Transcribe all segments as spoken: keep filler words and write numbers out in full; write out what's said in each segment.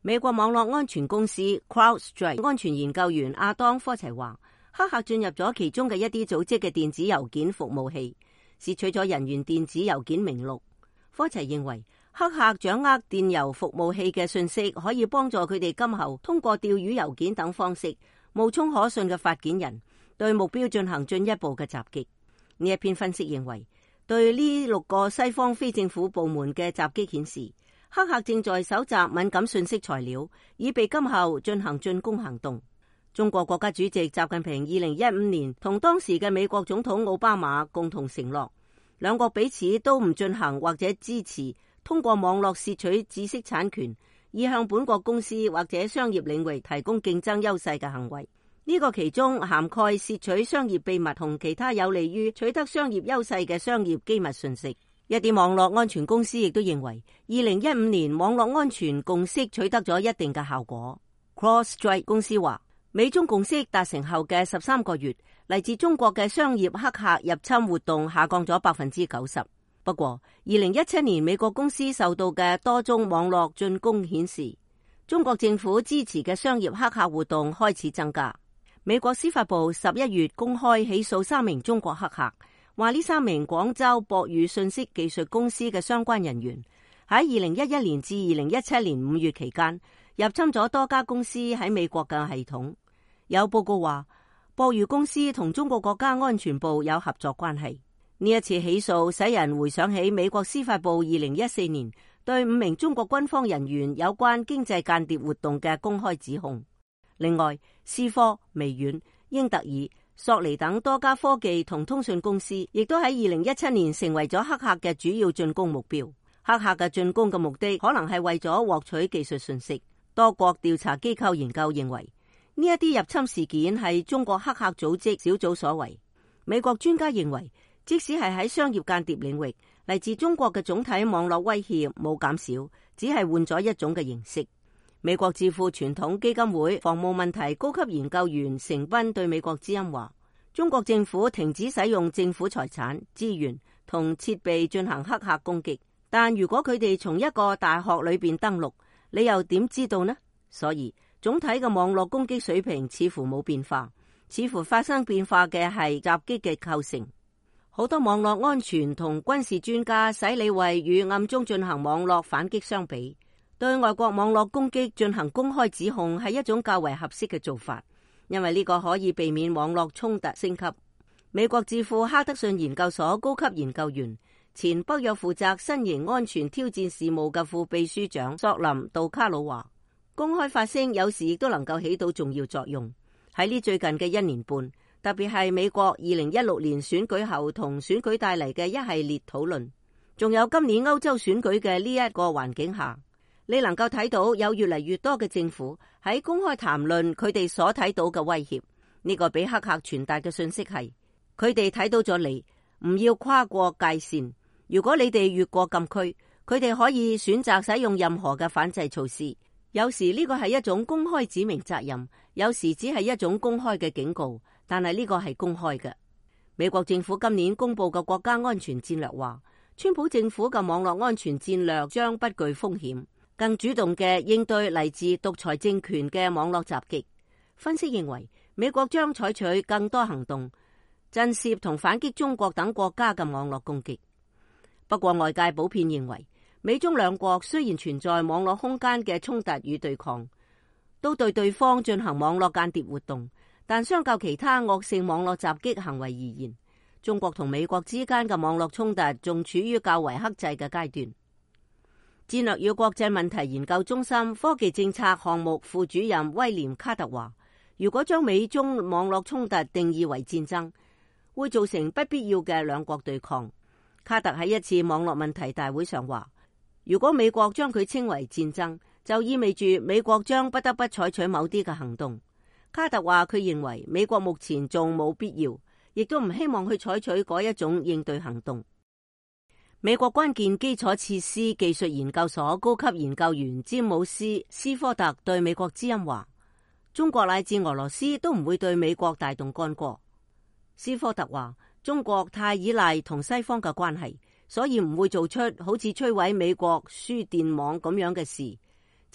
美國網絡安全公司 CrowdStrike 安全研究員阿當科齊話，黑客進入咗其中嘅一啲組織嘅電子郵件服務器，竊取咗人員電子郵件名錄。科齊認為，黑客掌握電郵服務器嘅信息，可以幫助佢哋今後通過釣魚郵件等方式冒充可信嘅發件人，對目標進行進一步嘅襲擊。呢一篇分析認為，對呢六個西方非政府部門嘅襲擊顯示，黑客正在搜集敏感信息材料，以備今後進行進攻行動。中國國家主席習近平二零一五年同當時嘅美國總統奧巴馬共同承諾，兩國彼此都唔進行或者支持通過網絡竊取知識產權，以向本國公司或者商業領域提供競爭優勢嘅行為。呢個其中涵蓋竊取商業秘密同其他有利於取得商業優勢嘅商業機密信息。一啲網絡安全公司亦都認為，二零一五年網絡安全共識取得咗一定嘅效果。CrowdStrike 公司話，美中共識達成後嘅十三個月，嚟自中國嘅商業黑客入侵活動下降咗百分之九十。不過，二零一七年美國公司受到嘅多宗網絡進攻顯示，中國政府支持嘅商業黑客活動開始增加。美國司法部十一月公開起訴三名中國黑客，話呢三名廣州博宇信息技術公司嘅相關人員喺二零一一年至二零一七年五月期間入侵咗多家公司喺美國嘅系統。有報告話，博宇公司同中國國家安全部有合作關係。呢一次起訴使人回想起美國司法部二零一四年對五名中國軍方人員有關經濟間諜活動嘅公開指控。另外，思科、微軟、英特爾、索尼等多家科技同通訊公司亦都喺二零一七年成為咗黑客嘅主要進攻目標。黑客嘅進攻嘅目的可能係為咗獲取技術信息。多國調查機構研究認為，呢一啲入侵事件係中國黑客組織小組所為。美國專家認為，即使係喺商業間諜領域，嚟自中國嘅總體網絡威脅冇減少，只係換咗一種嘅形式。美國智庫傳統基金會防務問題高級研究員成斌對美國之音話，中國政府停止使用政府財產、資源同設備進行黑客攻擊，但如果佢哋從一個大學裏邊登陸，你又點知道呢？所以總體嘅網絡攻擊水平似乎冇變化，似乎發生變化嘅係襲擊嘅構成。好多網絡安全同軍事專家使你為與暗中進行網絡反擊相比，對外國網絡攻擊進行公開指控係一種較為合適嘅做法，因為呢個可以避免網絡衝突升級。美國智庫哈德遜研究所高級研究員、前北約負責新型安全挑戰事務嘅副秘書長索林杜卡魯話，公開發聲有時亦都能夠起到重要作用。喺呢最近嘅一年半，特別係美國二零一六年選舉後同選舉帶嚟嘅一系列討論，仲有今年歐洲選舉嘅呢一個環境下，你能夠睇到有越嚟越多嘅政府喺公開談論佢哋所睇到嘅威脅。呢個俾黑客傳達嘅信息係，佢哋睇到咗你，唔要跨過界線。如果你哋越過禁區，佢哋可以選擇使用任何嘅反制措施。有時呢個係一種公開指明責任，有時只係一種公開嘅警告，但係呢個係公開嘅。美國政府今年公布嘅國家安全戰略話，川普政府嘅網絡安全戰略將不具風險，更主動嘅應對嚟自獨裁政權嘅網絡襲擊。分析認為，美國將採取更多行動，震懾同反擊中國等國家嘅網絡攻擊。不過外界普遍認為，美中兩國雖然存在網絡空間嘅衝突與對抗，都對對方進行網絡間諜活動，但相較其他惡性網絡襲擊行為而言，中國同美國之間嘅網絡衝突仲處於較為克制嘅階段。戰略與國際問題研究中心科技政策項目副主任威廉卡特話，如果將美中網絡衝突定義為戰爭，會造成不必要嘅兩國對抗。卡特喺一次網絡問題大會上話，如果美國將佢稱為戰爭，就意味住美國將不得不採取某啲嘅行動。卡特話，佢認為美國目前仲冇必要，亦都唔希望去採取嗰一種應對行動。美國關鍵基礎設施技術研究所高級研究員詹姆斯·斯科特對美國之音話，中國乃至俄羅斯都唔會對美國大動干戈。斯科特話，中國太依賴同西方嘅關係，所以唔會做出好似摧毀美國輸電網咁樣嘅事。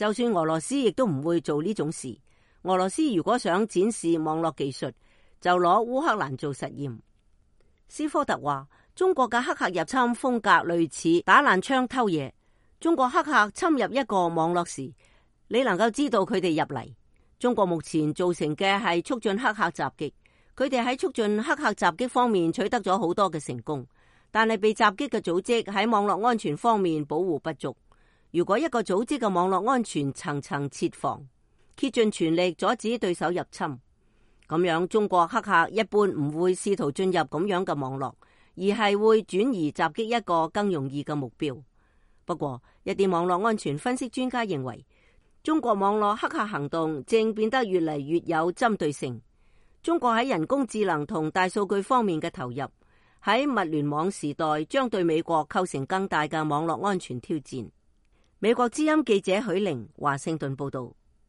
就算俄羅斯亦都唔會做呢種事。俄羅斯如果想展示網絡技術，就攞烏克蘭做實驗。斯科特話，中國嘅黑客入侵風格類似打爛窗偷嘢。中國黑客侵入一個網絡時，你能夠知道佢哋入嚟。中國目前造成嘅係促進黑客襲擊，佢哋喺促進黑客襲擊方面取得咗好多嘅成功，但係被襲擊嘅組織喺網絡安全方面保護不足。如果一個組織嘅網絡安全層層設防，竭盡全力阻止對手入侵，咁樣中國黑客一般唔會試圖進入咁樣嘅網絡，而係會轉移襲擊一個更容易嘅目標。不過，一啲網絡安全分析專家認為，中國網絡黑客行動正變得越嚟越有針對性。中國喺人工智能同大數據方面嘅投入，喺物聯網時代將對美國構成更大嘅網絡安全挑戰。美國之音記者許玲華盛頓報道。